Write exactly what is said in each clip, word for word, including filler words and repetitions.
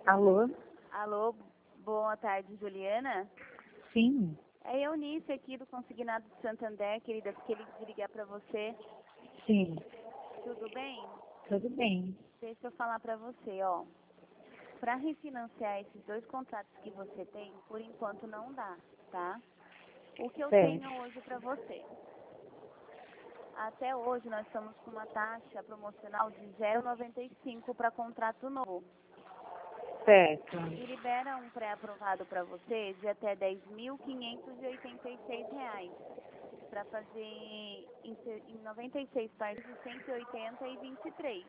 Alô? Alô, boa tarde, Juliana. Sim, É Eunice aqui do Consignado de Santander, querida, queria ligar para você. sim, Tudo bem? tudo bem. Deixa eu falar para você, ó. Para refinanciar esses dois contratos que você tem, por enquanto não dá, tá? O que eu Certo, tenho hoje para você? Até hoje nós estamos com uma taxa promocional de zero vírgula noventa e cinco para contrato novo. certo, E libera um pré-aprovado para você de até dez mil quinhentos e oitenta e seis reais. Para fazer em, se- em noventa e seis partes de cento e oitenta e vinte e três.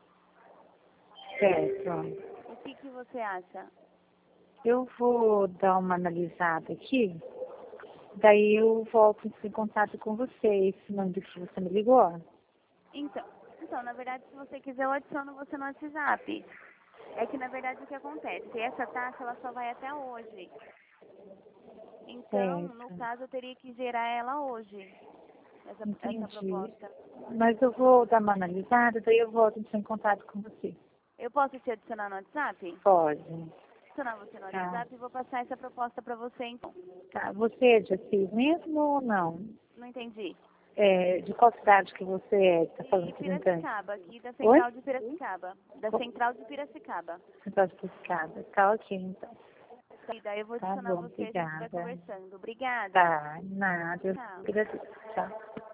certo. O que, que você acha? Eu vou dar uma analisada aqui, daí eu volto em contato com você, esse número que você me ligou. Então, então, na verdade, se você quiser, eu adiciono você no WhatsApp. É que, na verdade, o que acontece? Essa taxa, ela só vai até hoje. Então, no Certo, caso, eu teria que gerar ela hoje, essa, essa entendi. proposta. Mas eu vou dar uma analisada, daí eu volto em contato com você. Eu posso te adicionar no WhatsApp? Pode. Adicionar você no Tá, WhatsApp e vou passar essa proposta para você, então. tá. Você é de Assis mesmo ou não? Não entendi. É, de qual cidade que você é, que tá falando De representante? Piracicaba, aqui da Oi? Central de Piracicaba. Da Co- Central de Piracicaba. Cidade de Piscada. Tá ok, então. E daí eu vou Tá adicionar bom, você e a gente vai obrigada. conversando. Obrigada. Tá, nada. Eu Tchau. agradeço. Tchau.